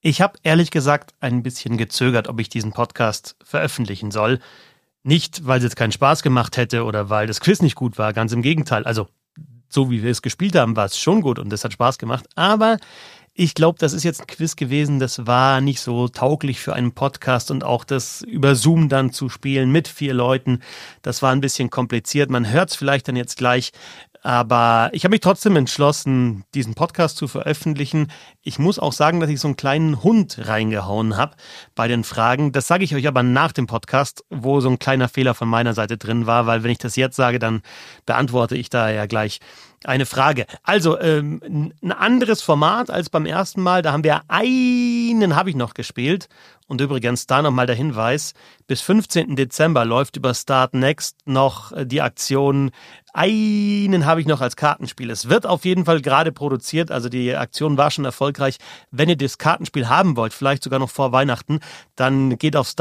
Ich habe ehrlich gesagt ein bisschen gezögert, ob ich diesen Podcast veröffentlichen soll. Nicht, weil es jetzt keinen Spaß gemacht hätte oder weil das Quiz nicht gut war, ganz im Gegenteil. Also, so wie wir es gespielt haben, war es schon gut und es hat Spaß gemacht. Aber ich glaube, das ist jetzt ein Quiz gewesen, das war nicht so tauglich für einen Podcast und auch das über Zoom dann zu spielen mit 4 Leuten, das war ein bisschen kompliziert. Man hört es vielleicht dann jetzt gleich, aber ich habe mich trotzdem entschlossen, diesen Podcast zu veröffentlichen. Ich muss auch sagen, dass ich so einen kleinen Hund reingehauen habe bei den Fragen. Das sage ich euch aber nach dem Podcast, wo so ein kleiner Fehler von meiner Seite drin war, weil wenn ich das jetzt sage, dann beantworte ich da ja gleich eine Frage. Also, ein anderes Format als beim ersten Mal. Da haben wir einen habe ich noch gespielt. Und übrigens, da nochmal der Hinweis, bis 15. Dezember läuft über Start Next noch die Aktion einen habe ich noch als Kartenspiel. Es wird auf jeden Fall gerade produziert, also die Aktion war schon erfolgreich. Wenn ihr das Kartenspiel haben wollt, vielleicht sogar noch vor Weihnachten, dann geht auf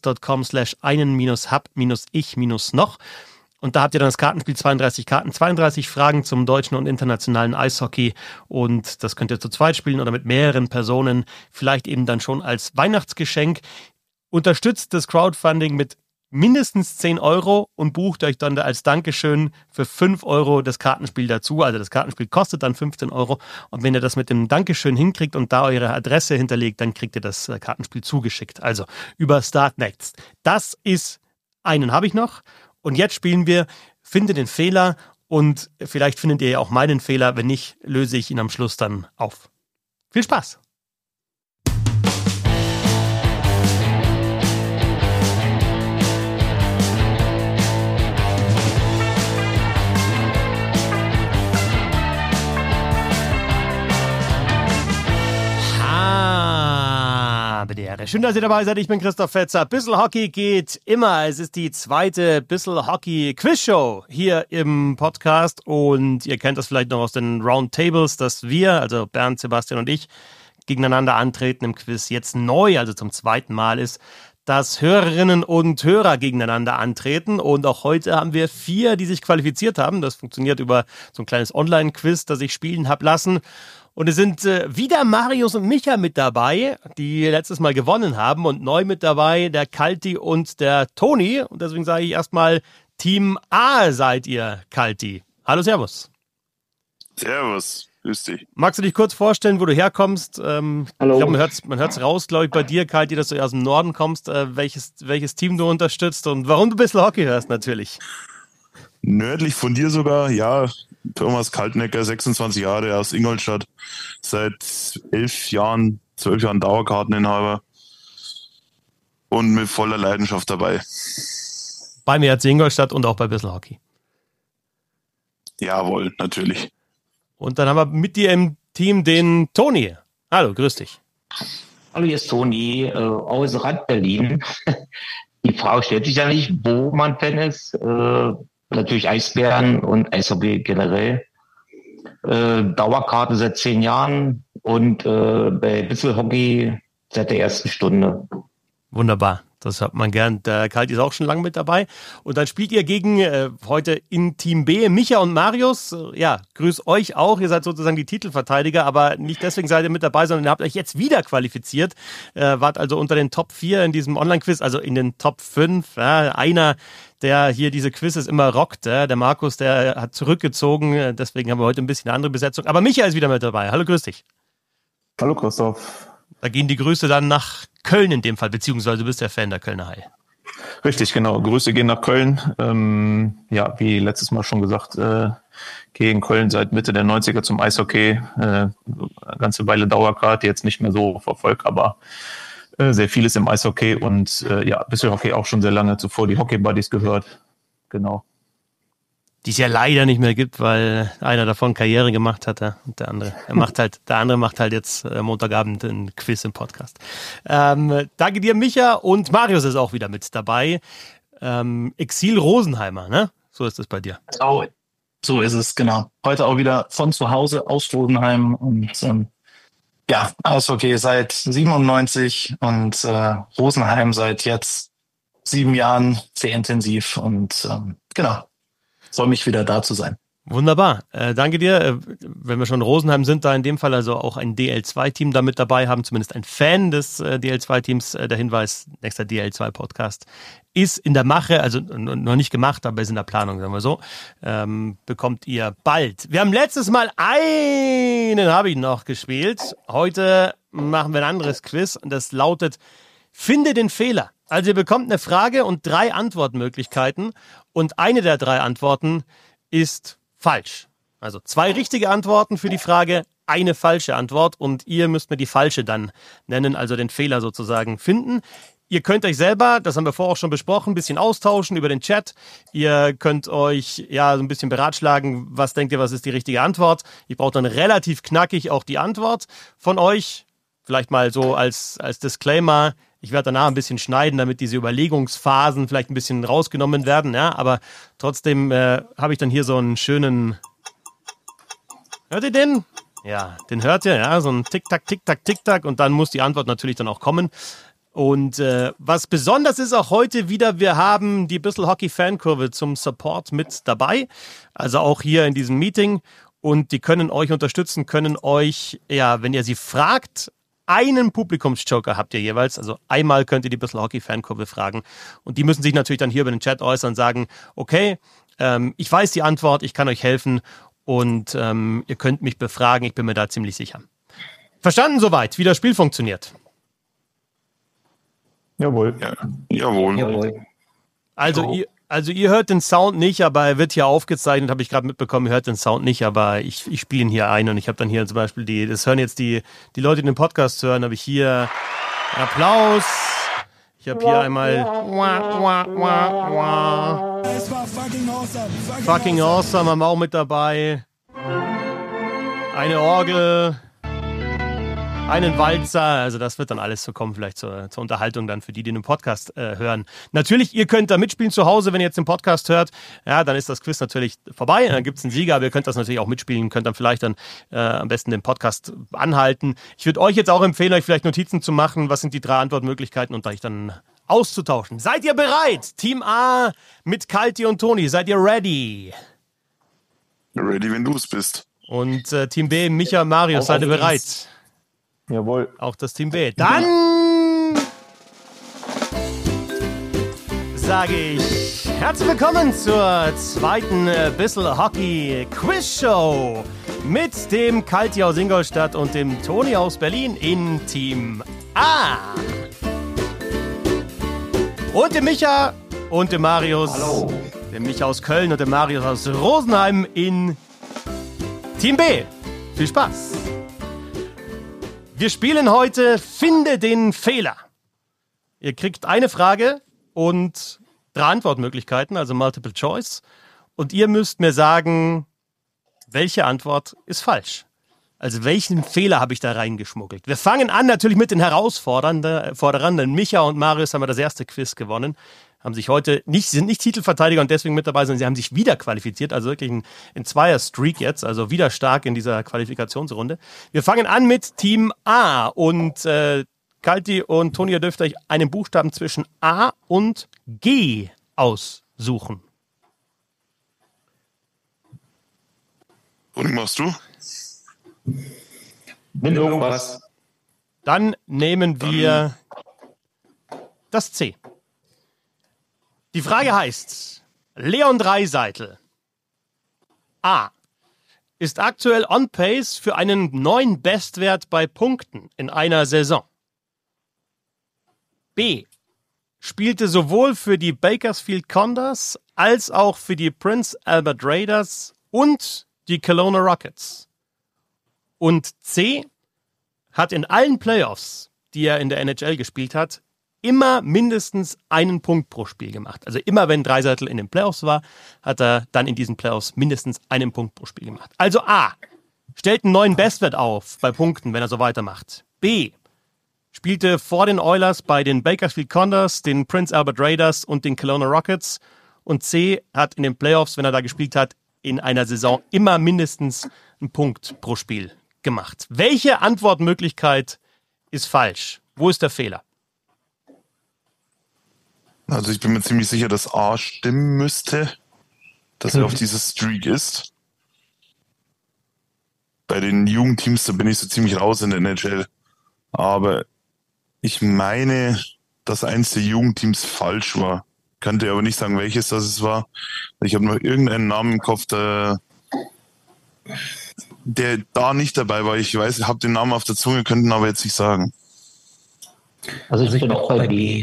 startnext.com/einen-hab-ich-noch. Und da habt ihr dann das Kartenspiel 32 Karten, 32 Fragen zum deutschen und internationalen Eishockey. Und das könnt ihr zu zweit spielen oder mit mehreren Personen, vielleicht eben dann schon als Weihnachtsgeschenk. Unterstützt das Crowdfunding mit mindestens 10 Euro und bucht euch dann als Dankeschön für 5 Euro das Kartenspiel dazu. Also das Kartenspiel kostet dann 15 Euro. Und wenn ihr das mit dem Dankeschön hinkriegt und da eure Adresse hinterlegt, dann kriegt ihr das Kartenspiel zugeschickt. Also über Start Next. Das ist einen habe ich noch. Und jetzt spielen wir Finde den Fehler und vielleicht findet ihr ja auch meinen Fehler. Wenn nicht, löse ich ihn am Schluss dann auf. Viel Spaß! Schön, dass ihr dabei seid. Ich bin Christoph Fetzer. Bissl Hockey geht immer. Es ist die zweite Bissl Hockey Quizshow hier im Podcast. Und ihr kennt das vielleicht noch aus den Roundtables, dass wir, also Bernd, Sebastian und ich, gegeneinander antreten im Quiz. Jetzt neu, also zum zweiten Mal ist, dass Hörerinnen und Hörer gegeneinander antreten. Und auch heute haben wir 4, die sich qualifiziert haben. Das funktioniert über so ein kleines Online-Quiz, das ich spielen habe lassen. Und es sind wieder Marius und Micha mit dabei, die letztes Mal gewonnen haben. Und neu mit dabei der Kalti und der Toni. Und deswegen sage ich erstmal, Team A seid ihr, Kalti. Hallo, servus. Servus, grüß dich. Magst du dich kurz vorstellen, wo du herkommst? Hallo. Ich glaube, man hört's raus, glaube ich, bei dir, Kalti, dass du aus dem Norden kommst. Welches Team du unterstützt und warum du ein bisschen Hockey hörst, natürlich. Nördlich von dir sogar, ja. Thomas Kaltnecker, 26 Jahre aus Ingolstadt, seit 12 Jahren Dauerkarteninhaber und mit voller Leidenschaft dabei. Bei mir Ingolstadt und auch bei Bissl Hockey. Jawohl, natürlich. Und dann haben wir mit dir im Team den Toni. Hallo, grüß dich. Hallo, hier ist Toni aus Rad Berlin. Die Frage stellt sich ja nicht, wo man Fan ist. Natürlich Eisbären und Eishockey generell. Dauerkarte seit 10 Jahren und bei Bissl Hockey seit der ersten Stunde. Wunderbar, das hat man gern. Der Kalti ist auch schon lange mit dabei. Und dann spielt ihr gegen heute in Team B Micha und Marius. Ja, grüß euch auch. Ihr seid sozusagen die Titelverteidiger, aber nicht deswegen seid ihr mit dabei, sondern ihr habt euch jetzt wieder qualifiziert. Wart also unter den Top 4 in diesem Online-Quiz, also in den Top 5. Ja, einer, der hier diese Quizzes immer rockt. Der Markus, der hat zurückgezogen. Deswegen haben wir heute ein bisschen eine andere Besetzung. Aber Micha ist wieder mit dabei. Hallo, grüß dich. Hallo, Christoph. Da gehen die Grüße dann nach Köln in dem Fall, beziehungsweise du bist der Fan der Kölner Haie. Richtig, genau. Grüße gehen nach Köln. Ja, wie letztes Mal schon gesagt, gegen Köln seit Mitte der 90er zum Eishockey. Eine ganze Weile Dauerkarte, jetzt nicht mehr so verfolgt, aber sehr vieles im Eishockey und ja, Bissl Hockey auch schon sehr lange zuvor die Hockey Buddies gehört. Genau. Die es ja leider nicht mehr gibt, weil einer davon Karriere gemacht hat und der andere macht halt jetzt Montagabend ein Quiz im Podcast. Danke dir, Micha, und Marius ist auch wieder mit dabei. Exil Rosenheimer, ne? So ist es bei dir. Oh, so ist es, genau. Heute auch wieder von zu Hause aus Rosenheim und ja, Eishockey seit 97 und Rosenheim seit jetzt 7 Jahren sehr intensiv und genau. Freue mich wieder da zu sein. Wunderbar. Danke dir. Wenn wir schon in Rosenheim sind, da in dem Fall also auch ein DL2-Team da mit dabei haben, zumindest ein Fan des DL2-Teams. Der Hinweis, nächster DL2-Podcast ist in der Mache, also noch nicht gemacht, aber ist in der Planung, sagen wir so. Bekommt ihr bald. Wir haben letztes Mal habe ich noch gespielt. Heute machen wir ein anderes Quiz und das lautet: Finde den Fehler. Also ihr bekommt eine Frage und 3 Antwortmöglichkeiten und eine der 3 Antworten ist falsch. Also 2 richtige Antworten für die Frage, eine falsche Antwort und ihr müsst mir die falsche dann nennen, also den Fehler sozusagen finden. Ihr könnt euch selber, das haben wir vorher auch schon besprochen, ein bisschen austauschen über den Chat. Ihr könnt euch so ein bisschen beratschlagen, was denkt ihr, was ist die richtige Antwort. Ich brauche dann relativ knackig auch die Antwort von euch. Vielleicht mal so als Disclaimer. Ich werde danach ein bisschen schneiden, damit diese Überlegungsphasen vielleicht ein bisschen rausgenommen werden. Ja, aber trotzdem habe ich dann hier so einen schönen... Hört ihr den? Ja, den hört ihr. Ja, so ein Tick-Tack, Tick-Tack, Tick-Tack. Und dann muss die Antwort natürlich dann auch kommen. Und was besonders ist auch heute wieder, wir haben die Bissl Hockey Fankurve zum Support mit dabei. Also auch hier in diesem Meeting. Und die können euch unterstützen, können euch, wenn ihr sie fragt, einen Publikumsjoker habt ihr jeweils. Also einmal könnt ihr die Bissl Hockey Fankurve fragen. Und die müssen sich natürlich dann hier über den Chat äußern und sagen, okay, ich weiß die Antwort, ich kann euch helfen und ihr könnt mich befragen, ich bin mir da ziemlich sicher. Verstanden soweit, wie das Spiel funktioniert? Jawohl. Ja, jawohl. Jawohl. Also ihr hört den Sound nicht, aber er wird hier aufgezeichnet, habe ich gerade mitbekommen, ihr hört den Sound nicht, aber ich spiele ihn hier ein und ich habe dann hier zum Beispiel das hören jetzt die Leute, die den Podcast hören, habe ich hier Applaus. Ich habe hier einmal Es war fucking awesome. Fucking awesome haben wir auch mit dabei. Eine Orgel. Einen Walzer, also das wird dann alles so kommen, vielleicht zur Unterhaltung dann für die den Podcast hören. Natürlich, ihr könnt da mitspielen zu Hause, wenn ihr jetzt den Podcast hört. Ja, dann ist das Quiz natürlich vorbei, dann gibt es einen Sieger, aber ihr könnt das natürlich auch mitspielen, könnt dann vielleicht dann am besten den Podcast anhalten. Ich würde euch jetzt auch empfehlen, euch vielleicht Notizen zu machen, was sind die 3 Antwortmöglichkeiten und euch dann auszutauschen. Seid ihr bereit? Team A mit Kalti und Toni, seid ihr ready? Ready, wenn du es bist. Und Team B, Micha, Marius, seid ihr bereit? Jawohl. Auch das Team B. Dann sage ich herzlich willkommen zur zweiten Bissl Hockey Quiz Show mit dem Kalti aus Ingolstadt und dem Toni aus Berlin in Team A. Und dem Micha und dem Marius. Hallo. Dem Micha aus Köln und dem Marius aus Rosenheim in Team B. Viel Spaß. Wir spielen heute Finde den Fehler. Ihr kriegt eine Frage und 3 Antwortmöglichkeiten, also Multiple Choice. Und ihr müsst mir sagen, welche Antwort ist falsch. Also welchen Fehler habe ich da reingeschmuggelt? Wir fangen an natürlich mit den Herausforderern. Micha und Marius haben das erste Quiz gewonnen. Haben sich heute sind nicht Titelverteidiger und deswegen mit dabei, sondern sie haben sich wieder qualifiziert, also wirklich ein Zweier-Streak jetzt, also wieder stark in dieser Qualifikationsrunde. Wir fangen an mit Team A und Kalti und Toni, ihr dürft euch einen Buchstaben zwischen A und G aussuchen. Und machst du? Nimm irgendwas. Dann nehmen wir das C. Die Frage heißt, Leon Draisaitl A. ist aktuell on pace für einen neuen Bestwert bei Punkten in einer Saison. B. spielte sowohl für die Bakersfield Condors als auch für die Prince Albert Raiders und die Kelowna Rockets. Und C. hat in allen Playoffs, die er in der NHL gespielt hat, immer mindestens einen Punkt pro Spiel gemacht. Also immer wenn Draisaitl in den Playoffs war, hat er dann in diesen Playoffs mindestens einen Punkt pro Spiel gemacht. Also A. stellt einen neuen Bestwert auf bei Punkten, wenn er so weitermacht. B. spielte vor den Oilers bei den Bakersfield Condors, den Prince Albert Raiders und den Kelowna Rockets. Und C. hat in den Playoffs, wenn er da gespielt hat, in einer Saison immer mindestens einen Punkt pro Spiel gemacht. Welche Antwortmöglichkeit ist falsch? Wo ist der Fehler? Also ich bin mir ziemlich sicher, dass A stimmen müsste, dass er auf dieses Streak ist. bei den Jugendteams, da bin ich so ziemlich raus in der NHL. Aber ich meine, dass eins der Jugendteams falsch war. Könnte aber nicht sagen, welches das es war. Ich habe noch irgendeinen Namen im Kopf, der da nicht dabei war. Ich weiß, ich habe den Namen auf der Zunge, könnten aber jetzt nicht sagen. Also ich bin auch bei B.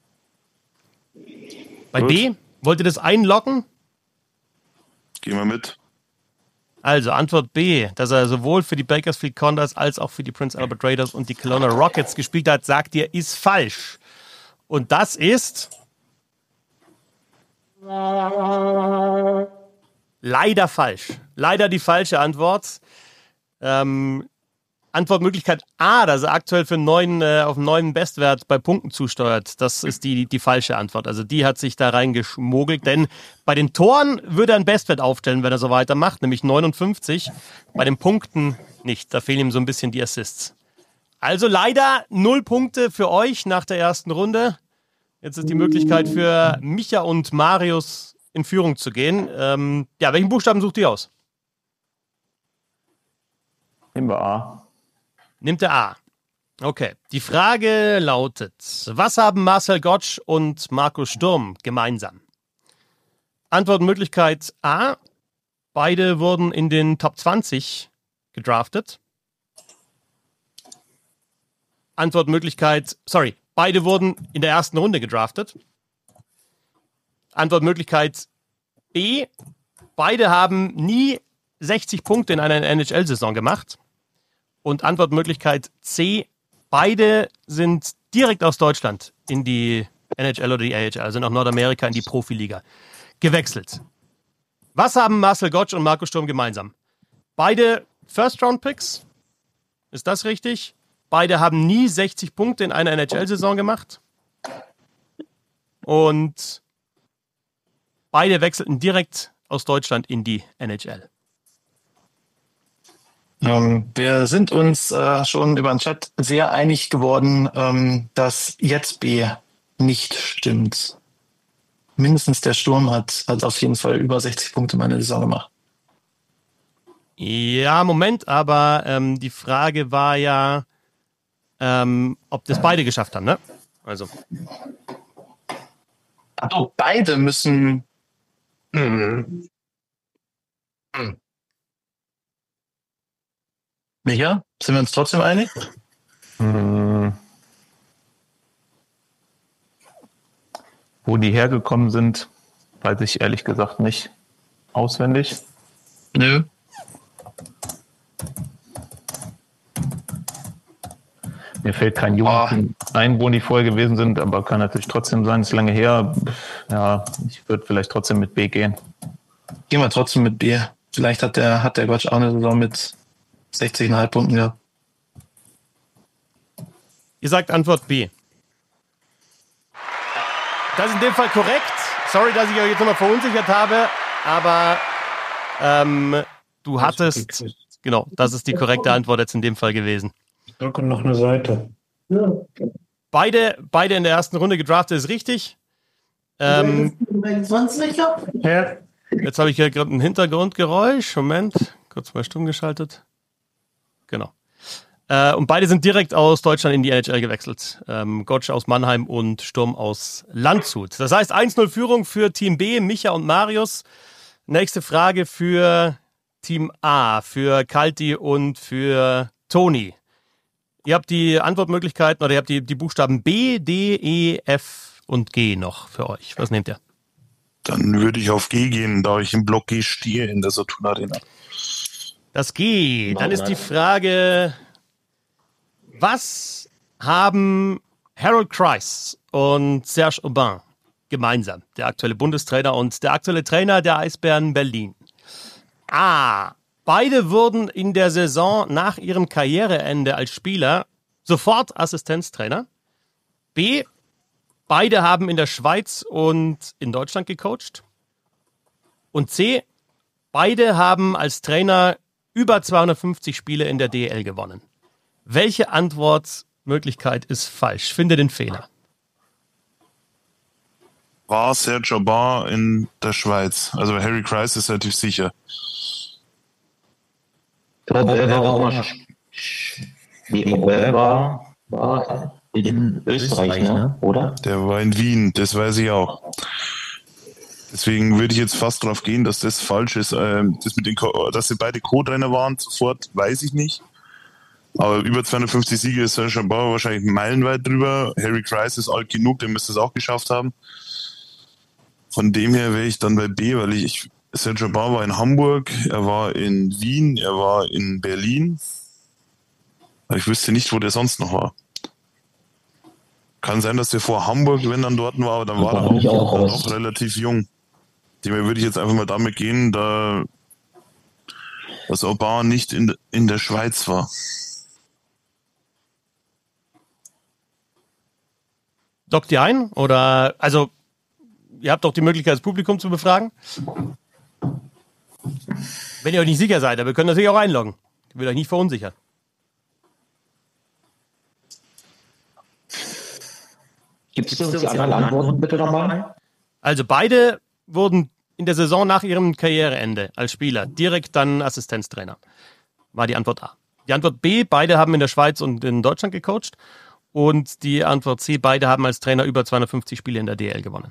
Bei Gut. B? Wollt ihr das einloggen? Gehen wir mit. Also Antwort B, dass er sowohl für die Bakersfield Condors als auch für die Prince Albert Raiders und die Kelowna Rockets gespielt hat, sagt ihr, ist falsch. Und das ist leider falsch. Leider die falsche Antwort. Antwortmöglichkeit A, dass er aktuell für auf einen neuen Bestwert bei Punkten zusteuert. Das ist die falsche Antwort. Also die hat sich da reingeschmuggelt, denn bei den Toren würde er einen Bestwert aufstellen, wenn er so weitermacht, nämlich 59. Bei den Punkten nicht. Da fehlen ihm so ein bisschen die Assists. Also leider 0 Punkte für euch nach der ersten Runde. Jetzt ist die Möglichkeit für Micha und Marius in Führung zu gehen. Welchen Buchstaben sucht ihr aus? Nehmen wir A. Nimmt er A. Okay. Die Frage lautet: Was haben Marcel Gottsch und Markus Sturm gemeinsam? Antwortmöglichkeit A: Beide wurden in den Top 20 gedraftet. Beide wurden in der ersten Runde gedraftet. Antwortmöglichkeit B: Beide haben nie 60 Punkte in einer NHL-Saison gemacht. Und Antwortmöglichkeit C: Beide sind direkt aus Deutschland in die NHL oder die AHL, also nach Nordamerika in die Profiliga, gewechselt. Was haben Marcel Gottsch und Markus Sturm gemeinsam? Beide First-Round-Picks. Ist das richtig? Beide haben nie 60 Punkte in einer NHL-Saison gemacht. Und beide wechselten direkt aus Deutschland in die NHL. Wir sind uns schon über den Chat sehr einig geworden, dass jetzt B nicht stimmt. Mindestens der Sturm hat auf jeden Fall über 60 Punkte in meiner Saison gemacht. Ja, Moment, aber die Frage war ja, ob das beide geschafft haben, ne? Also. Also beide müssen. Micha, sind wir uns trotzdem einig? Wo die hergekommen sind, weiß ich ehrlich gesagt nicht auswendig. Nö. Mir fällt kein Jugendteam ein, wo die vorher gewesen sind, aber kann natürlich trotzdem sein, ist lange her. Ja, ich würde vielleicht trotzdem mit B gehen. Gehen wir trotzdem mit B. Vielleicht hat der Gottsch auch eine Saison mit 60,5 Punkten gehabt. Ihr sagt Antwort B. Das ist in dem Fall korrekt. Sorry, dass ich euch jetzt nochmal verunsichert habe, aber du hattest, genau, das ist die korrekte Antwort jetzt in dem Fall gewesen. Ich drücke noch eine Seite. Beide in der ersten Runde gedraftet ist richtig. Sonst nicht ab? Ja. Jetzt habe ich hier gerade ein Hintergrundgeräusch. Moment, kurz mal stumm geschaltet. Genau. Und beide sind direkt aus Deutschland in die NHL gewechselt. Gottsch aus Mannheim und Sturm aus Landshut. Das heißt 1-0 Führung für Team B, Micha und Marius. Nächste Frage für Team A, für Kalti und für Toni. Ihr habt die Antwortmöglichkeiten oder ihr habt die Buchstaben B, D, E, F und G noch für euch. Was nehmt ihr? Dann würde ich auf G gehen, da ich im Block G stehe in der Saturn Arena. Das G. Dann ist die Frage: Was haben Harold Kreis und Serge Aubin gemeinsam? Der aktuelle Bundestrainer und der aktuelle Trainer der Eisbären Berlin. A. Beide wurden in der Saison nach ihrem Karriereende als Spieler sofort Assistenztrainer. B. Beide haben in der Schweiz und in Deutschland gecoacht. Und C. Beide haben als Trainer über 250 Spiele in der DEL gewonnen. Welche Antwortmöglichkeit ist falsch? Finde den Fehler. War Serge Aubin in der Schweiz? Also Harry Kreis ist relativ sicher. War in Österreich, ne? Oder? Der war in Wien, das weiß ich auch. Deswegen würde ich jetzt fast darauf gehen, dass das falsch ist. Das mit dass sie beide Co-Trainer waren, sofort weiß ich nicht. Aber über 250 Siege ist Serge Bauer wahrscheinlich meilenweit drüber. Harry Kreis ist alt genug, der müsste es auch geschafft haben. Von dem her wäre ich dann bei B, weil Serge Bauer war in Hamburg, er war in Wien, er war in Berlin. Aber ich wüsste nicht, wo der sonst noch war. Kann sein, dass der vor Hamburg, wenn dann dort war, aber dann war er auch relativ jung. Dem würde ich jetzt einfach mal damit gehen, dass Aubin nicht in der Schweiz war. Dockt ihr ein? Oder, also, ihr habt doch die Möglichkeit, das Publikum zu befragen. Wenn ihr euch nicht sicher seid, aber wir können natürlich auch einloggen. Ich will euch nicht verunsichern. Gibt es die anderen Antworten bitte nochmal? Also beide wurden in der Saison nach ihrem Karriereende als Spieler direkt dann Assistenztrainer. War die Antwort A. Die Antwort B, beide haben in der Schweiz und in Deutschland gecoacht. Und die Antwort C, beide haben als Trainer über 250 Spiele in der DL gewonnen.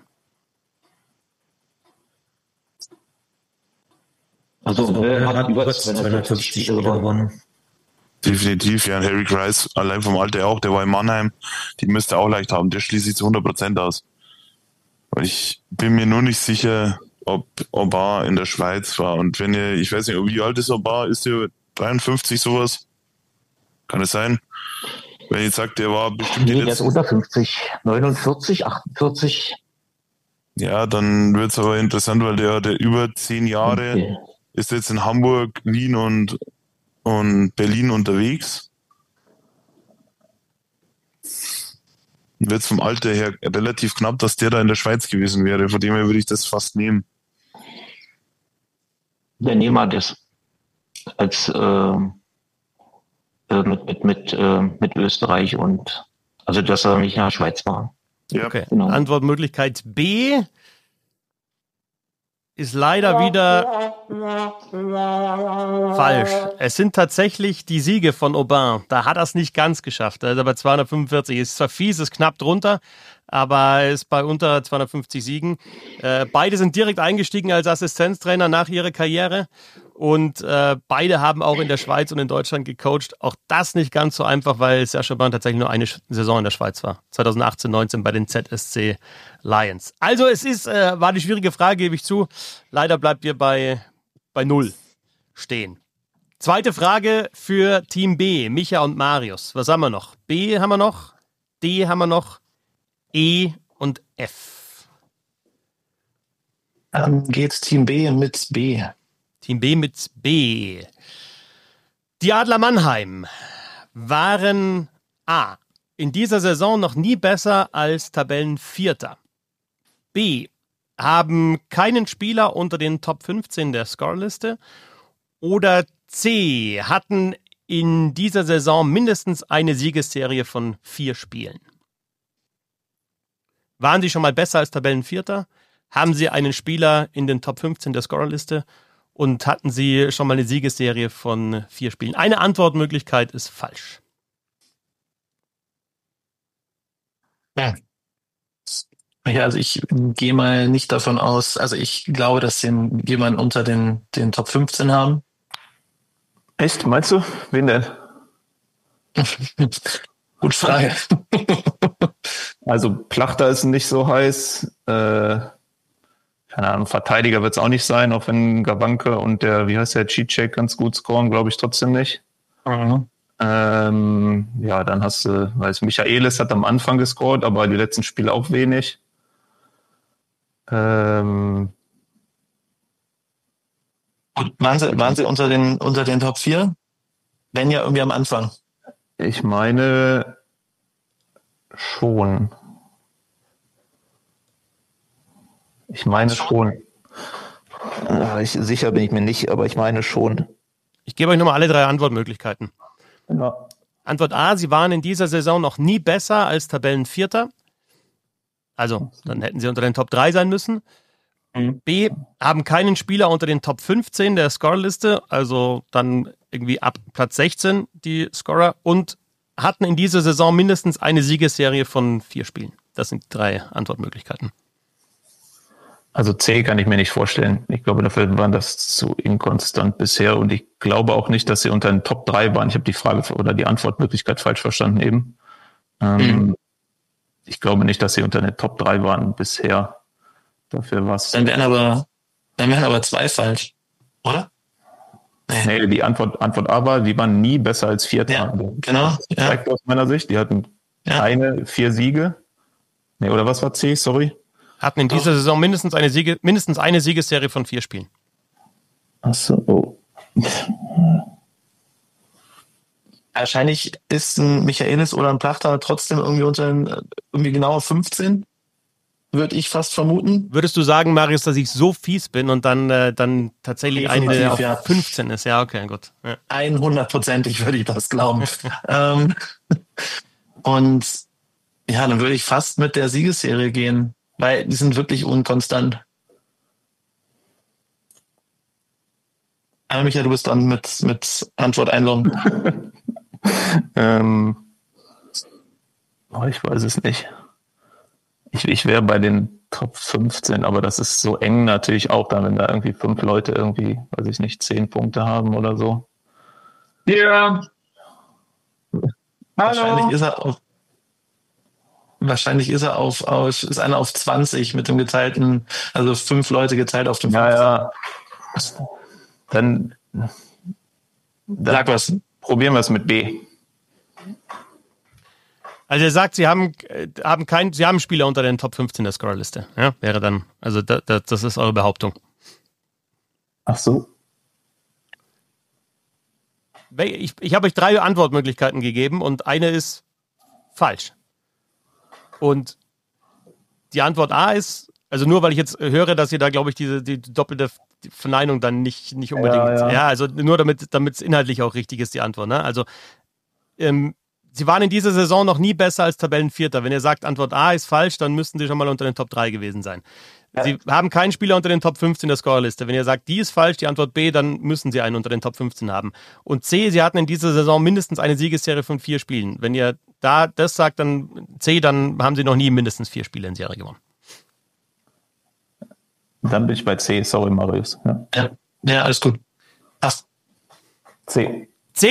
Also wer hat über 250 Spiele gewonnen? Definitiv, ja. Harry Kreis, allein vom Alter auch, der war in Mannheim, die müsste auch leicht haben. Der schließt sich zu 100% aus. Und ich bin mir nur nicht sicher, ob Aubin in der Schweiz war. Und wenn ihr, ich weiß nicht, wie alt ist Aubin? Ist der 53 sowas? Kann es sein? Wenn ihr sagt, der war bestimmt der ist unter 50, 49, 48. Ja, dann wird es aber interessant, weil der über 10 Jahre ist jetzt in Hamburg, Wien und Berlin unterwegs. Wird es vom Alter her relativ knapp, dass der da in der Schweiz gewesen wäre. Von dem her würde ich das fast nehmen. Dann nehmen wir das als mit Österreich und also dass er nicht in der Schweiz war. Ja, Okay. Genau. Antwortmöglichkeit B ist leider wieder falsch. Es sind tatsächlich die Siege von Aubin. Da hat er es nicht ganz geschafft. Also bei 245 ist zwar fies, ist knapp drunter, aber er ist bei unter 250 Siegen. Beide sind direkt eingestiegen als Assistenztrainer nach ihrer Karriere und beide haben auch in der Schweiz und in Deutschland gecoacht. Auch das nicht ganz so einfach, weil Serge Aubin tatsächlich nur eine Saison in der Schweiz war. 2018-19 bei den ZSC Lions. Also es war eine schwierige Frage, gebe ich zu. Leider bleibt ihr bei 0 stehen. Zweite Frage für Team B, Micha und Marius. Was haben wir noch? B haben wir noch, D haben wir noch, E und F. Dann geht Team B mit B. Team B mit B. Die Adler Mannheim waren A. in dieser Saison noch nie besser als Tabellenvierter. B. haben keinen Spieler unter den Top 15 der Scorerliste. Oder C. hatten in dieser Saison mindestens eine Siegesserie von 4 Spielen. Waren sie schon mal besser als Tabellenvierter? Haben sie einen Spieler in den Top 15 der Scorerliste? Und hatten sie schon mal eine Siegesserie von 4 Spielen? Eine Antwortmöglichkeit ist falsch. Ja. Ja, also ich gehe mal nicht davon aus, also ich glaube, dass sie jemanden unter den Top 15 haben. Echt? Meinst du? Wen denn? Gute Frage. Also Plachter ist nicht so heiß. Keine Ahnung, Verteidiger wird es auch nicht sein, auch wenn Gabanke und der, wie heißt der, Cicek ganz gut scoren, glaube ich trotzdem nicht. Mhm. Ja, dann hast du, Michaelis hat am Anfang gescored, aber die letzten Spiele auch wenig. Und waren sie unter den Top 4? Wenn ja irgendwie am Anfang. Ich meine schon. Sicher bin ich mir nicht, aber ich meine schon. Ich gebe euch nochmal alle 3 Antwortmöglichkeiten. Ja. Antwort A, sie waren in dieser Saison noch nie besser als Tabellenvierter. Also, dann hätten sie unter den Top 3 sein müssen. B, haben keinen Spieler unter den Top 15 der Scorerliste, also dann irgendwie ab Platz 16 die Scorer, und hatten in dieser Saison mindestens eine Siegesserie von 4 Spielen. Das sind die 3 Antwortmöglichkeiten. Also C kann ich mir nicht vorstellen. Ich glaube, dafür waren das zu inkonstant bisher und ich glaube auch nicht, dass sie unter den Top 3 waren. Ich habe die Frage oder die Antwortmöglichkeit falsch verstanden eben. Ich glaube nicht, dass sie unter den Top 3 waren bisher. Dafür was. Dann wären aber 2 falsch, oder? Nee, die Antwort A war, die waren nie besser als Vierter. Ja, genau. Das zeigt aus meiner Sicht, die hatten keine 4 Siege. Nee, oder was war C? Sorry. Hatten in dieser Saison mindestens eine Siegesserie von 4 Spielen. Ach so. Oh. Wahrscheinlich ist ein Michaelis oder ein Plachter trotzdem irgendwie genauer 15, würde ich fast vermuten. Würdest du sagen, Marius, dass ich so fies bin und dann tatsächlich eine, der auf 15 ist? Ja, okay, gut. Ja. 100%ig würde ich das glauben. Und ja, dann würde ich fast mit der Siegesserie gehen, weil die sind wirklich unkonstant. Aber Michael, du bist dann mit Antwort einloggen. Ich weiß es nicht. Ich wäre bei den Top 15, aber das ist so eng natürlich auch, dann, wenn da irgendwie 5 Leute irgendwie, weiß ich nicht, 10 Punkte haben oder so. Ja. Wahrscheinlich ist einer auf 20 mit dem geteilten, also 5 Leute geteilt auf dem 15. Ja. Dann Sag was. Probieren wir es mit B. Also er sagt, sie haben einen Spieler unter den Top 15 der Scorerliste. Ja, wäre dann, also das ist eure Behauptung. Ach so. Ich habe euch 3 Antwortmöglichkeiten gegeben und eine ist falsch. Und die Antwort A ist, also nur weil ich jetzt höre, dass ihr da, glaube ich, die doppelte Verneinung dann nicht unbedingt. Ja, also nur damit es inhaltlich auch richtig ist, die Antwort. Ne? Also sie waren in dieser Saison noch nie besser als Tabellenvierter. Wenn ihr sagt, Antwort A ist falsch, dann müssten sie schon mal unter den Top 3 gewesen sein. Ja. Sie haben keinen Spieler unter den Top 15 der Scorerliste. Wenn ihr sagt, die ist falsch, die Antwort B, dann müssen sie einen unter den Top 15 haben. Und C, sie hatten in dieser Saison mindestens eine Siegesserie von 4 Spielen. Wenn ihr da das sagt, dann C, dann haben sie noch nie mindestens 4 Spiele in Serie gewonnen. Dann bin ich bei C. Sorry, Marius. Ja, alles gut. Passt. C.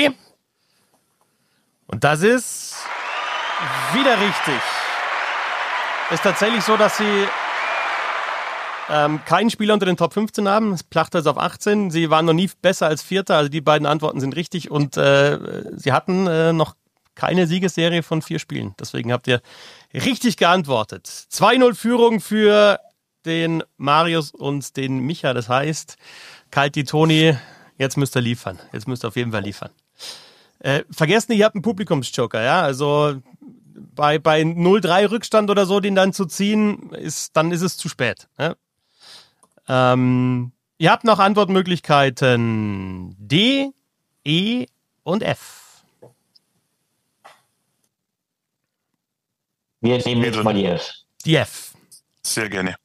Und das ist wieder richtig. Ist tatsächlich so, dass sie keinen Spieler unter den Top 15 haben. Plachter ist auf 18. Sie waren noch nie besser als Vierter. Also die beiden Antworten sind richtig. Und sie hatten noch keine Siegesserie von 4 Spielen. Deswegen habt ihr richtig geantwortet. 2-0 Führung für den Marius und den Micha. Das heißt, Kalti Toni, jetzt müsst ihr liefern. Jetzt müsst ihr auf jeden Fall liefern. Vergesst nicht, ihr habt einen Publikumsjoker, ja. Also bei 0-3 Rückstand oder so, den dann zu ziehen, dann ist es zu spät. Ja? Ihr habt noch Antwortmöglichkeiten D, E und F. Wir nehmen jetzt mal die F. Die F. Sehr gerne.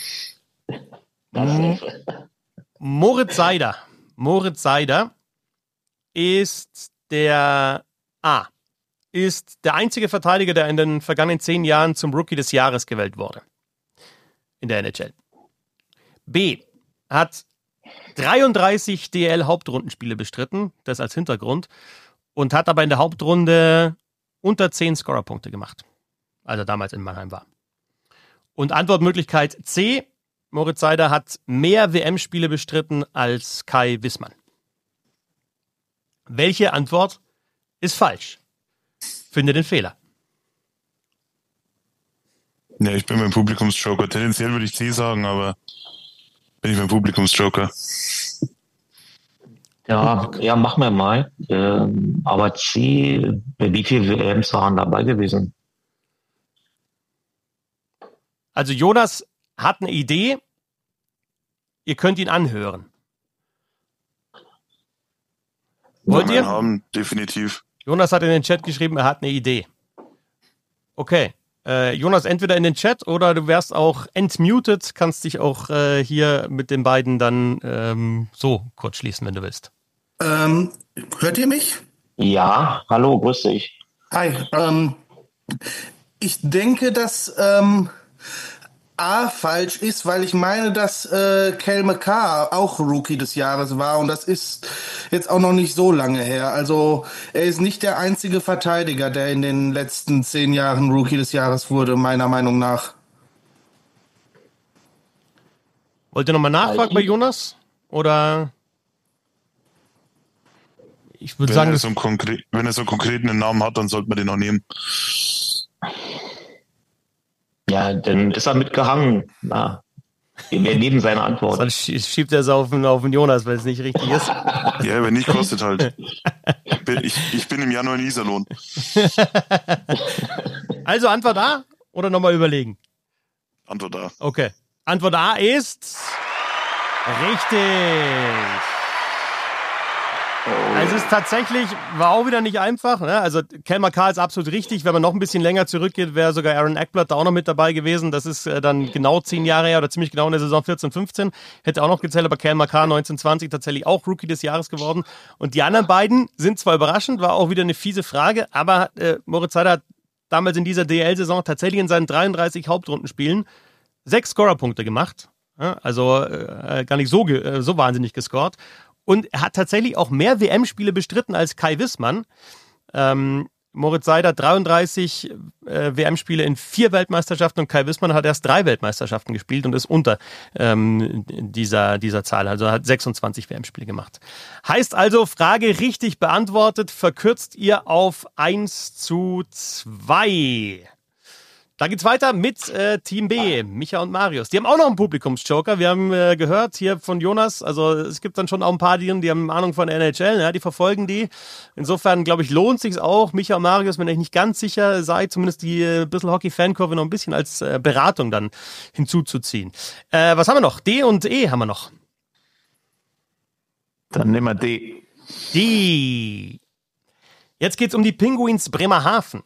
Moritz Seider ist der A. Ist der einzige Verteidiger, der in den vergangenen 10 Jahren zum Rookie des Jahres gewählt wurde. In der NHL. B. Hat 33 DL-Hauptrundenspiele bestritten, das als Hintergrund, und hat aber in der Hauptrunde unter 10 Scorerpunkte gemacht, als er damals in Mannheim war. Und Antwortmöglichkeit C. Moritz Seider hat mehr WM-Spiele bestritten als Kai Wissmann. Welche Antwort ist falsch? Finde den Fehler. Ja, ich bin beim Publikumsjoker. Tendenziell würde ich C sagen, aber bin ich beim Publikumsjoker. Ja, machen wir mal. Aber C, wie viele WMs waren dabei gewesen? Also Jonas hat eine Idee. Ihr könnt ihn anhören. Wollt ihr? Haben, definitiv. Jonas hat in den Chat geschrieben, er hat eine Idee. Okay. Jonas, entweder in den Chat oder du wärst auch entmuted, kannst dich auch hier mit den beiden dann so kurz schließen, wenn du willst. Hört ihr mich? Ja, hallo, grüß dich. Hi. Ich denke, dass A falsch ist, weil ich meine, dass Cale Makar auch Rookie des Jahres war und das ist jetzt auch noch nicht so lange her. Also er ist nicht der einzige Verteidiger, der in den letzten 10 Jahren Rookie des Jahres wurde, meiner Meinung nach. Wollt ihr nochmal nachfragen bei Jonas? Oder? Ich würde sagen, wenn er so einen konkreten Namen hat, dann sollte man den auch nehmen. Ja, dann ist er mitgehangen. Na, wir nehmen seine Antwort. Sonst schiebt er es auf den Jonas, weil es nicht richtig ist. Ja, wenn nicht, kostet halt. Ich bin im Januar in Iserlohn. Also Antwort A oder nochmal überlegen? Antwort A. Okay. Antwort A ist richtig. Also es ist tatsächlich, war auch wieder nicht einfach. Ne? Also Cale Makar ist absolut richtig. Wenn man noch ein bisschen länger zurückgeht, wäre sogar Aaron Ekblad da auch noch mit dabei gewesen. Das ist dann genau 10 Jahre her oder ziemlich genau in der Saison 14-15. Hätte auch noch gezählt, aber Cale Makar 19-20 tatsächlich auch Rookie des Jahres geworden. Und die anderen beiden sind zwar überraschend, war auch wieder eine fiese Frage, aber Moritz Seider hat damals in dieser DL-Saison tatsächlich in seinen 33 Hauptrundenspielen 6 Scorerpunkte gemacht. Ja, also gar nicht so wahnsinnig gescored. Und er hat tatsächlich auch mehr WM-Spiele bestritten als Kai Wissmann. Moritz Seider 33 WM-Spiele in 4 Weltmeisterschaften und Kai Wissmann hat erst 3 Weltmeisterschaften gespielt und ist unter dieser Zahl. Also hat 26 WM-Spiele gemacht. Heißt also, Frage richtig beantwortet, verkürzt ihr auf 1:2. Da geht's weiter mit Team B, Micha und Marius. Die haben auch noch einen Publikumsjoker. Wir haben gehört hier von Jonas, also es gibt dann schon auch ein paar, die haben Ahnung von NHL, ja, die verfolgen die. Insofern, glaube ich, lohnt sich's auch, Micha und Marius, wenn ihr nicht ganz sicher seid, zumindest die bisschen Hockey-Fankurve noch ein bisschen als Beratung dann hinzuzuziehen. Was haben wir noch? D und E haben wir noch. Dann nehmen wir D. D. Jetzt geht's um die Pinguins Bremerhaven.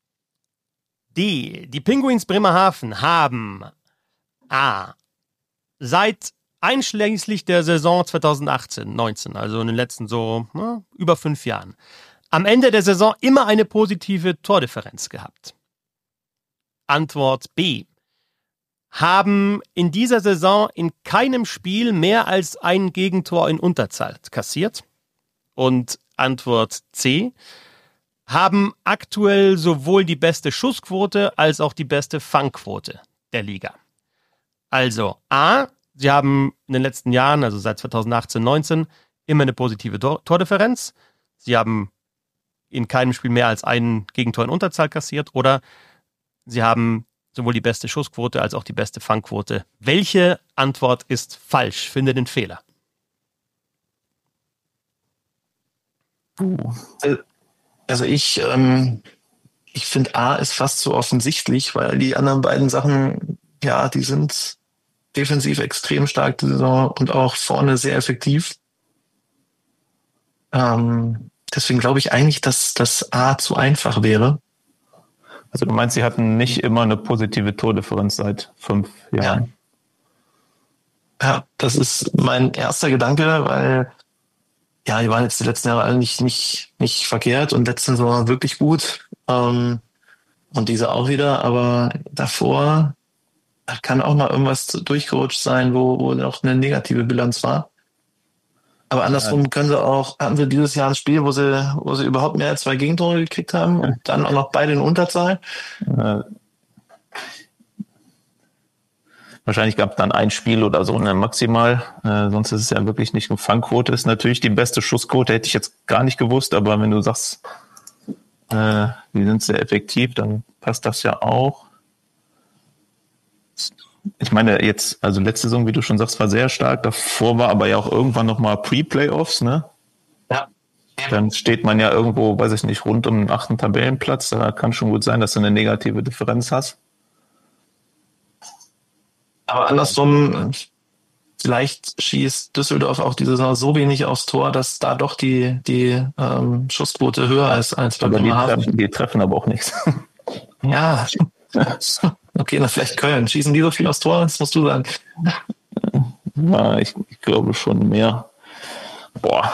Die Pinguins Bremerhaven haben A. Seit einschließlich der Saison 2018-19, also in den letzten über 5 Jahren, am Ende der Saison immer eine positive Tordifferenz gehabt. Antwort B. Haben in dieser Saison in keinem Spiel mehr als ein Gegentor in Unterzahl kassiert. Und Antwort C. Haben aktuell sowohl die beste Schussquote als auch die beste Fangquote der Liga. Also A, sie haben in den letzten Jahren, also seit 2018-19, immer eine positive Tordifferenz. Sie haben in keinem Spiel mehr als ein Gegentor in Unterzahl kassiert oder sie haben sowohl die beste Schussquote als auch die beste Fangquote. Welche Antwort ist falsch? Finde den Fehler. Also ich finde A ist fast so offensichtlich, weil die anderen beiden Sachen, ja, die sind defensiv extrem stark die Saison und auch vorne sehr effektiv. Deswegen glaube ich eigentlich, dass das A zu einfach wäre. Also du meinst, sie hatten nicht immer eine positive Tordifferenz seit 5 Jahren? Ja, das ist mein erster Gedanke, weil ja, die waren jetzt die letzten Jahre alle nicht verkehrt und letzten Saison wirklich gut. Und diese auch wieder, aber davor kann auch mal irgendwas durchgerutscht sein, wo noch eine negative Bilanz war. Aber andersrum hatten wir dieses Jahr ein Spiel, wo sie überhaupt mehr als 2 Gegentore gekriegt haben und dann auch noch beide in Unterzahl. Wahrscheinlich gab es dann ein Spiel oder so, maximal. Sonst ist es ja wirklich nicht eine Fangquote. Ist natürlich die beste Schussquote, hätte ich jetzt gar nicht gewusst. Aber wenn du sagst, die sind sehr effektiv, dann passt das ja auch. Ich meine jetzt, also letzte Saison, wie du schon sagst, war sehr stark. Davor war aber ja auch irgendwann nochmal Pre-Playoffs, ne? Ja. Dann steht man ja irgendwo, weiß ich nicht, rund um den 8. Tabellenplatz. Da kann schon gut sein, dass du eine negative Differenz hast. Aber andersrum, vielleicht schießt Düsseldorf auch diese Saison so wenig aufs Tor, dass da doch die Schussquote höher ist als bei Bremerhaven. Die treffen aber auch nichts. Ja, Okay, na vielleicht Köln. Schießen die so viel aufs Tor? Das musst du sagen. Ja, ich glaube schon mehr. Boah.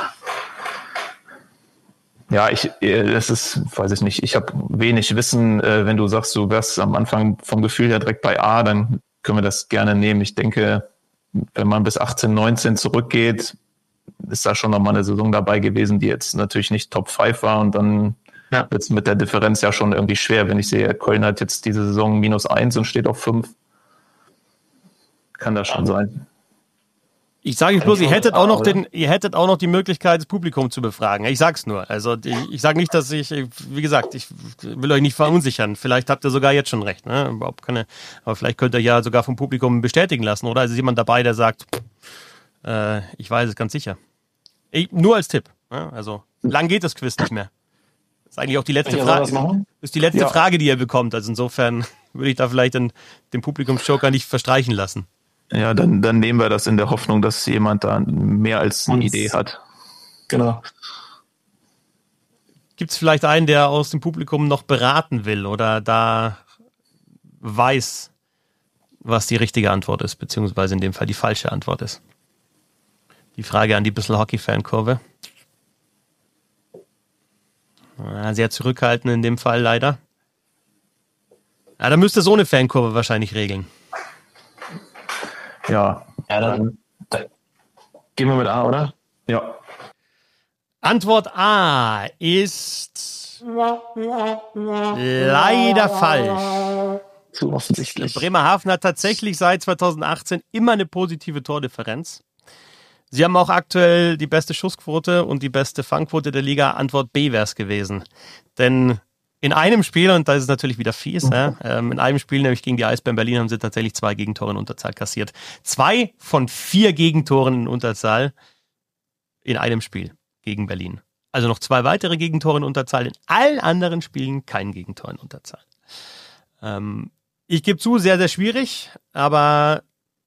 Ja, das ist, weiß ich nicht, ich habe wenig Wissen. Wenn du sagst, du wärst am Anfang vom Gefühl her direkt bei A, dann können wir das gerne nehmen. Ich denke, wenn man bis 18, 19 zurückgeht, ist da schon nochmal eine Saison dabei gewesen, die jetzt natürlich nicht Top 5 war und dann wird es mit der Differenz ja schon irgendwie schwer. Wenn ich sehe, Köln hat jetzt diese Saison -1 und steht auf 5, kann das schon sein. Ich sage jetzt bloß, ihr hättet auch noch die Möglichkeit, das Publikum zu befragen. Ich sag's nur. Also ich sage nicht, dass wie gesagt, ich will euch nicht verunsichern. Vielleicht habt ihr sogar jetzt schon recht. Ne? Aber vielleicht könnt ihr ja sogar vom Publikum bestätigen lassen. Oder ist jemand dabei, der sagt, ich weiß es ganz sicher. Nur als Tipp. Ne? Also lang geht das Quiz nicht mehr. Das ist eigentlich auch die letzte Frage. Ist die letzte Frage, die ihr bekommt. Also insofern würde ich da vielleicht den Publikumsjoker nicht verstreichen lassen. Ja, dann nehmen wir das in der Hoffnung, dass jemand da mehr als eine Idee hat. Genau. Gibt es vielleicht einen, der aus dem Publikum noch beraten will oder da weiß, was die richtige Antwort ist, beziehungsweise in dem Fall die falsche Antwort ist? Die Frage an die Bissl Hockey-Fankurve. Sehr zurückhaltend in dem Fall leider. Ja, da müsste so eine Fankurve wahrscheinlich regeln. Ja, dann gehen wir mit A, oder? Ja. Antwort A ist leider falsch. Zu offensichtlich. Bremerhaven hat tatsächlich seit 2018 immer eine positive Tordifferenz. Sie haben auch aktuell die beste Schussquote und die beste Fangquote der Liga. Antwort B wäre es gewesen. Denn in einem Spiel, und da ist es natürlich wieder fies, in einem Spiel, nämlich gegen die Eisbären Berlin, haben sie tatsächlich 2 Gegentore in Unterzahl kassiert. 2 von 4 Gegentoren in Unterzahl in einem Spiel gegen Berlin. Also noch 2 weitere Gegentore in Unterzahl. In allen anderen Spielen kein Gegentor in Unterzahl. Ich gebe zu, sehr, sehr schwierig, aber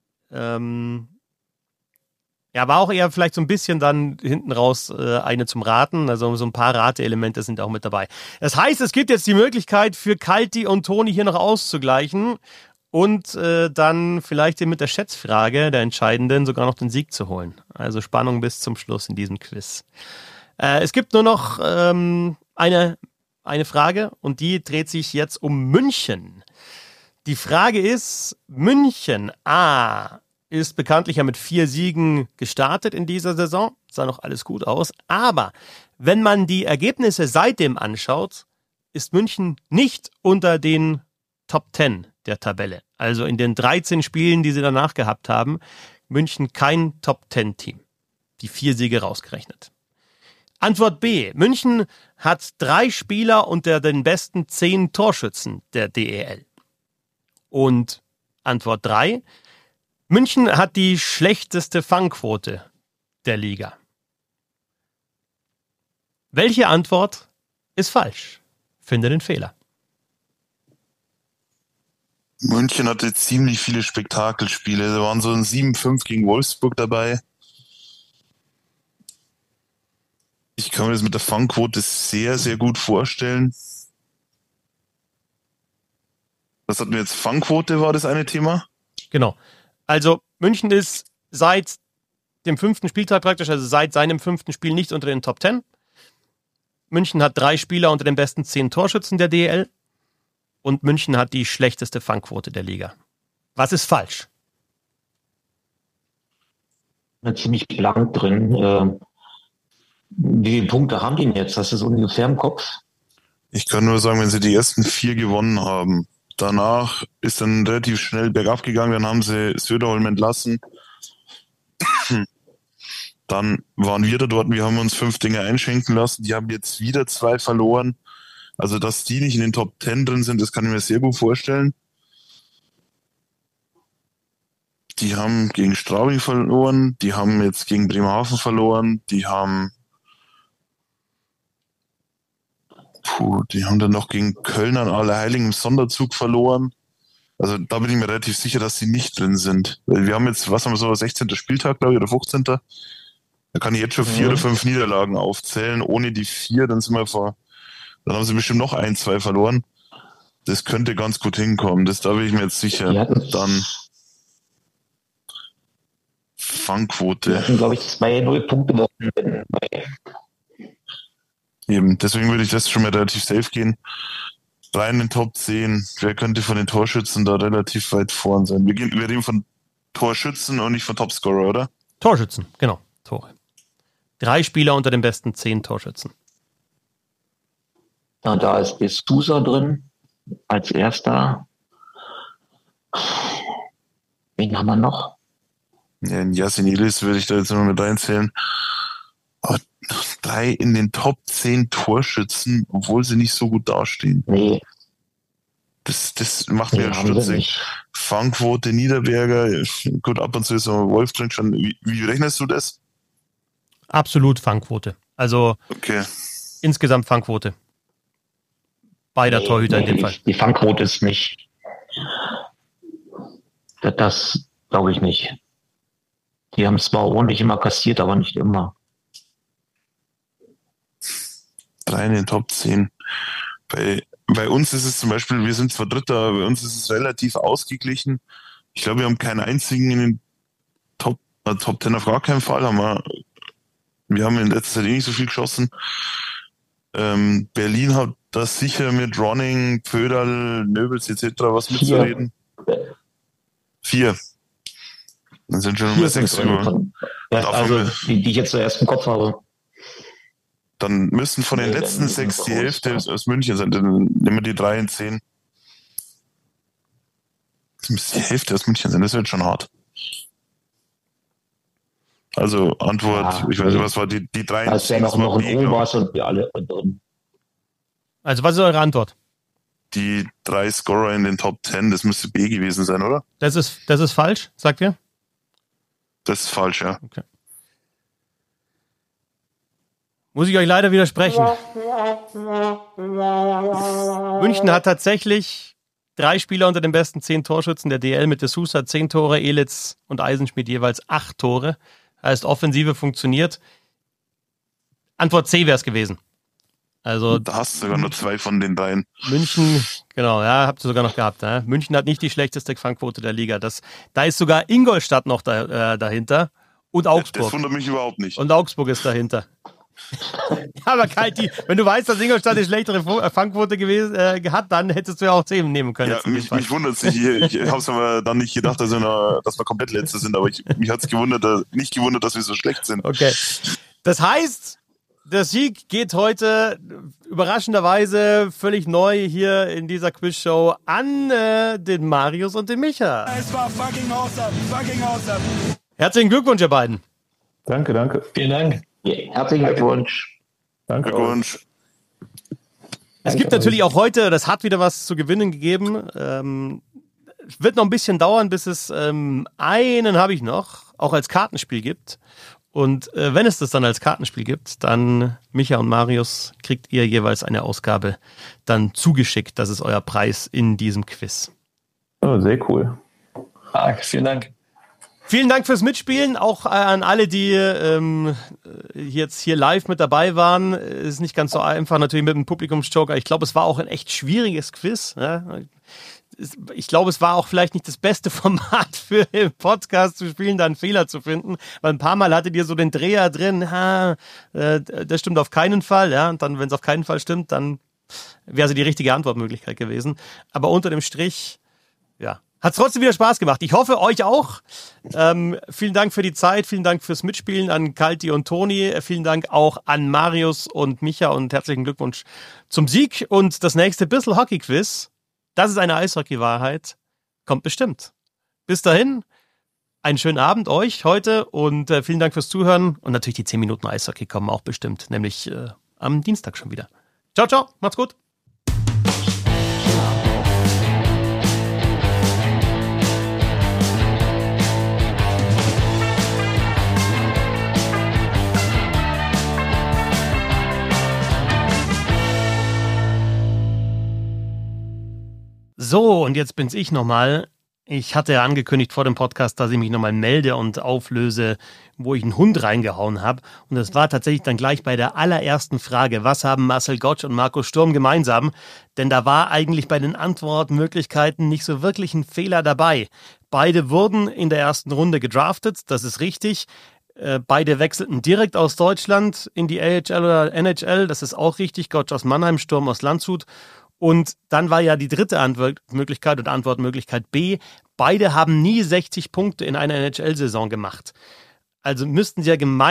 war auch eher vielleicht so ein bisschen dann hinten raus eine zum Raten. Also so ein paar Rateelemente sind auch mit dabei. Das heißt, es gibt jetzt die Möglichkeit für Kalti und Toni hier noch auszugleichen und dann vielleicht mit der Schätzfrage, der entscheidenden, sogar noch den Sieg zu holen. Also Spannung bis zum Schluss in diesem Quiz. Es gibt nur noch eine Frage und die dreht sich jetzt um München. Die Frage ist, München ist bekanntlich ja mit 4 Siegen gestartet in dieser Saison. Sah noch alles gut aus. Aber wenn man die Ergebnisse seitdem anschaut, ist München nicht unter den Top 10 der Tabelle. Also in den 13 Spielen, die sie danach gehabt haben, München kein Top 10 Team. Die 4 Siege rausgerechnet. Antwort B. München hat 3 Spieler unter den besten 10 Torschützen der DEL. Und Antwort 3. München hat die schlechteste Fangquote der Liga. Welche Antwort ist falsch? Finde den Fehler. München hatte ziemlich viele Spektakelspiele. Da waren so ein 7-5 gegen Wolfsburg dabei. Ich kann mir das mit der Fangquote sehr, sehr gut vorstellen. Was hatten wir jetzt? Fangquote war das eine Thema? Genau. Also München ist seit dem 5. Spieltag praktisch, also seit seinem 5. Spiel nicht unter den Top 10. München hat 3 Spieler unter den besten 10 Torschützen der DEL und München hat die schlechteste Fangquote der Liga. Was ist falsch? Ziemlich blank drin. Wie viele Punkte haben die denn jetzt? Hast du so ungefähr im Kopf? Ich kann nur sagen, wenn sie die ersten 4 gewonnen haben, danach ist dann relativ schnell bergab gegangen, dann haben sie Söderholm entlassen. Dann waren wir da dort, wir haben uns 5 Dinge einschenken lassen, die haben jetzt wieder 2 verloren. Also, dass die nicht in den Top 10 drin sind, das kann ich mir sehr gut vorstellen. Die haben gegen Straubing verloren, die haben jetzt gegen Bremerhaven verloren, die haben dann noch gegen Köln an Allerheiligen im Sonderzug verloren. Also da bin ich mir relativ sicher, dass sie nicht drin sind. Weil wir haben jetzt, 16. Spieltag, glaube ich, oder 15. Da kann ich jetzt schon 4 oder 5 Niederlagen aufzählen. Ohne die 4, dann haben sie bestimmt noch 1, 2 verloren. Das könnte ganz gut hinkommen. Da bin ich mir jetzt sicher. Dann Fangquote. Wir hatten, glaube ich, 2-0 Punkte gewonnen. Eben, deswegen würde ich das schon mal relativ safe gehen. Rein in den Top 10. Wer könnte von den Torschützen da relativ weit vorn sein? Wir reden von Torschützen und nicht von Topscorer, oder? Torschützen, genau. Tore. 3 Spieler unter den besten 10 Torschützen. Ja, da ist De Sousa drin, als erster. Wen haben wir noch? Ja, in Yasin Elis würde ich da jetzt noch mit reinzählen. Aber 3 in den Top 10 Torschützen, obwohl sie nicht so gut dastehen. Nee. Das macht mir stutzig. Fangquote Niederberger, gut, ab und zu ist noch Wolf drin schon. Wie rechnest du das? Absolut Fangquote. Also insgesamt Fangquote. Beider Torhüter in dem Fall. Die Fangquote ist nicht. Das glaube ich nicht. Die haben zwar ordentlich immer kassiert, aber nicht immer. 3 in den Top 10. Bei uns ist es zum Beispiel, wir sind zwar Dritter, aber bei uns ist es relativ ausgeglichen. Ich glaube, wir haben keinen einzigen in den Top 10 auf gar keinen Fall. Wir haben in letzter Zeit nicht so viel geschossen. Berlin hat das sicher mit Ronning, Pöderl, Nöbels etc. was mitzureden. 4. Dann sind schon mal 6 über. Also die ich jetzt zuerst im Kopf habe. Dann müssen von den letzten 6 die Hälfte aus München sein. Dann nehmen wir die 3 in 10. Das müsste die Hälfte aus München sein. Das wird schon hart. Also Antwort, ich weiß nicht, was war die 3 in 10? Da ist ja noch ein Oberst und wir alle drin. Also was ist eure Antwort? Die 3 Scorer in den Top 10, das müsste B gewesen sein, oder? Das ist falsch, sagt ihr? Das ist falsch, ja. Okay. Muss ich euch leider widersprechen. München hat tatsächlich 3 Spieler unter den besten 10 Torschützen der DL mit De Sousa 10 Tore, Elitz und Eisenschmidt jeweils 8 Tore. Heißt, Offensive funktioniert. Antwort C wäre es gewesen. Also da hast du sogar nur 2 von den 3. München, genau, ja, habt ihr sogar noch gehabt. Ja? München hat nicht die schlechteste Fangquote der Liga. Da ist sogar Ingolstadt noch dahinter und Augsburg. Das wundert mich überhaupt nicht. Und Augsburg ist dahinter. Aber Kalti, wenn du weißt, dass Ingolstadt eine schlechtere Fangquote hat, dann hättest du ja auch 10 nehmen können. Ja, mich wundert es nicht. Ich habe es aber dann nicht gedacht, dass wir komplett Letzte sind, aber mich hat es nicht gewundert, dass wir so schlecht sind. Okay. Das heißt, der Sieg geht heute überraschenderweise völlig neu hier in dieser Quizshow an den Marius und den Micha. Es war fucking awesome. Herzlichen Glückwunsch, ihr beiden. Danke. Vielen Dank. Ja, herzlichen Glückwunsch. Danke. Glückwunsch. Es gibt natürlich auch heute, das hat wieder was zu gewinnen gegeben. Wird noch ein bisschen dauern, bis es einen habe ich noch, auch als Kartenspiel gibt. Und wenn es das dann als Kartenspiel gibt, dann, Micha und Marius, kriegt ihr jeweils eine Ausgabe dann zugeschickt. Das ist euer Preis in diesem Quiz. Oh, sehr cool. Vielen Dank. Vielen Dank fürs Mitspielen, auch an alle, die jetzt hier live mit dabei waren. Ist nicht ganz so einfach natürlich mit dem Publikumsjoker. Ich glaube, es war auch ein echt schwieriges Quiz. Ja? Ich glaube, es war auch vielleicht nicht das beste Format für den Podcast zu spielen, da einen Fehler zu finden, weil ein paar Mal hattet ihr so den Dreher drin, das stimmt auf keinen Fall, ja, und dann, wenn es auf keinen Fall stimmt, dann wäre sie die richtige Antwortmöglichkeit gewesen. Aber unter dem Strich, ja, hat es trotzdem wieder Spaß gemacht. Ich hoffe, euch auch. Vielen Dank für die Zeit, vielen Dank fürs Mitspielen an Kalti und Toni, vielen Dank auch an Marius und Micha und herzlichen Glückwunsch zum Sieg. Und das nächste Bissl Hockey-Quiz, das ist eine Eishockey-Wahrheit, kommt bestimmt. Bis dahin, einen schönen Abend euch heute und vielen Dank fürs Zuhören. Und natürlich die 10 Minuten Eishockey kommen auch bestimmt, nämlich am Dienstag schon wieder. Ciao, ciao, macht's gut. So, und jetzt bin's ich nochmal. Ich hatte ja angekündigt vor dem Podcast, dass ich mich nochmal melde und auflöse, wo ich einen Hund reingehauen habe. Und das war tatsächlich dann gleich bei der allerersten Frage. Was haben Marcel Gottsch und Marco Sturm gemeinsam? Denn da war eigentlich bei den Antwortmöglichkeiten nicht so wirklich ein Fehler dabei. Beide wurden in der ersten Runde gedraftet, das ist richtig. Beide wechselten direkt aus Deutschland in die AHL oder NHL, das ist auch richtig. Gottsch aus Mannheim, Sturm aus Landshut. Und dann war ja die dritte Antwortmöglichkeit oder Antwortmöglichkeit B. Beide haben nie 60 Punkte in einer NHL-Saison gemacht. Also dürften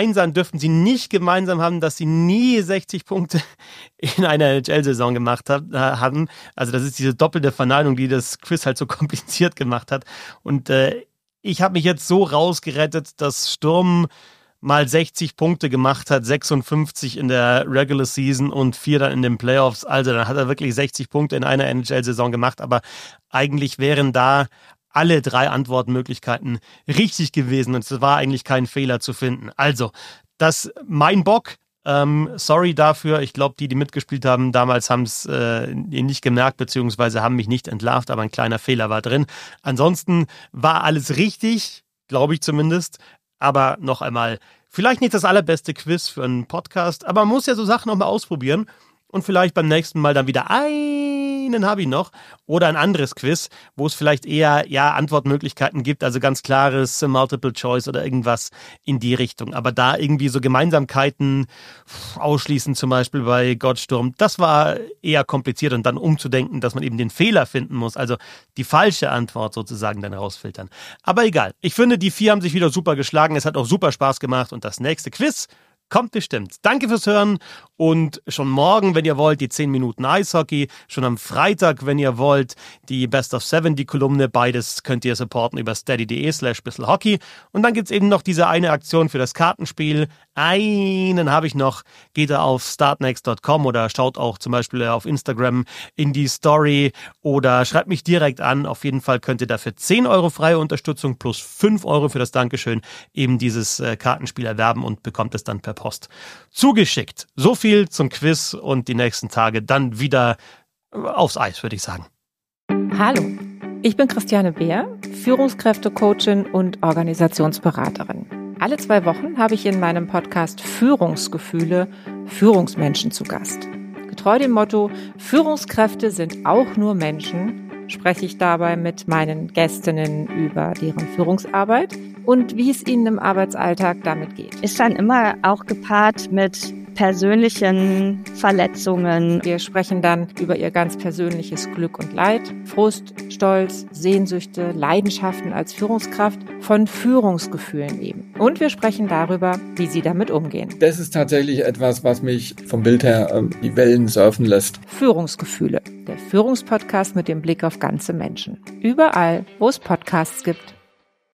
sie nicht gemeinsam haben, dass sie nie 60 Punkte in einer NHL-Saison gemacht haben. Also das ist diese doppelte Verneinung, die das Quiz halt so kompliziert gemacht hat. Und ich habe mich jetzt so rausgerettet, dass Sturm mal 60 Punkte gemacht hat, 56 in der Regular Season und 4 dann in den Playoffs. Also dann hat er wirklich 60 Punkte in einer NHL-Saison gemacht, aber eigentlich wären da alle 3 Antwortmöglichkeiten richtig gewesen und es war eigentlich kein Fehler zu finden. Also, das mein Bock. Sorry dafür. Ich glaube, die mitgespielt haben, damals haben es nicht gemerkt, beziehungsweise haben mich nicht entlarvt, aber ein kleiner Fehler war drin. Ansonsten war alles richtig, glaube ich zumindest. Aber noch einmal, vielleicht nicht das allerbeste Quiz für einen Podcast, aber man muss ja so Sachen noch mal ausprobieren und vielleicht beim nächsten Mal dann wieder einen habe ich noch oder ein anderes Quiz, wo es vielleicht eher Antwortmöglichkeiten gibt, also ganz klares Multiple Choice oder irgendwas in die Richtung. Aber da irgendwie so Gemeinsamkeiten ausschließen, zum Beispiel bei Gottsturm, das war eher kompliziert und dann umzudenken, dass man eben den Fehler finden muss, also die falsche Antwort sozusagen dann rausfiltern. Aber egal, ich finde, die 4 haben sich wieder super geschlagen, es hat auch super Spaß gemacht und das nächste Quiz kommt bestimmt. Danke fürs Hören und schon morgen, wenn ihr wollt, die 10 Minuten Eishockey. Schon am Freitag, wenn ihr wollt, die Best of 7, die Kolumne. Beides könnt ihr supporten über steady.de/bisselhockey. Und dann gibt's eben noch diese eine Aktion für das Kartenspiel. Einen habe ich noch. Geht da auf startnext.com oder schaut auch zum Beispiel auf Instagram in die Story oder schreibt mich direkt an. Auf jeden Fall könnt ihr dafür 10 € freie Unterstützung plus 5 € für das Dankeschön eben dieses Kartenspiel erwerben und bekommt es dann per Post zugeschickt. So viel zum Quiz und die nächsten Tage dann wieder aufs Eis, würde ich sagen. Hallo, ich bin Christiane Beer, Führungskräftecoachin und Organisationsberaterin. Alle 2 Wochen habe ich in meinem Podcast Führungsgefühle Führungsmenschen zu Gast. Getreu dem Motto, Führungskräfte sind auch nur Menschen, spreche ich dabei mit meinen Gästinnen über deren Führungsarbeit und wie es ihnen im Arbeitsalltag damit geht. Ist dann immer auch gepaart mit persönlichen Verletzungen. Wir sprechen dann über ihr ganz persönliches Glück und Leid, Frust, Stolz, Sehnsüchte, Leidenschaften als Führungskraft, von Führungsgefühlen eben. Und wir sprechen darüber, wie sie damit umgehen. Das ist tatsächlich etwas, was mich vom Bild her die Wellen surfen lässt. Führungsgefühle, der Führungspodcast mit dem Blick auf ganze Menschen. Überall, wo es Podcasts gibt.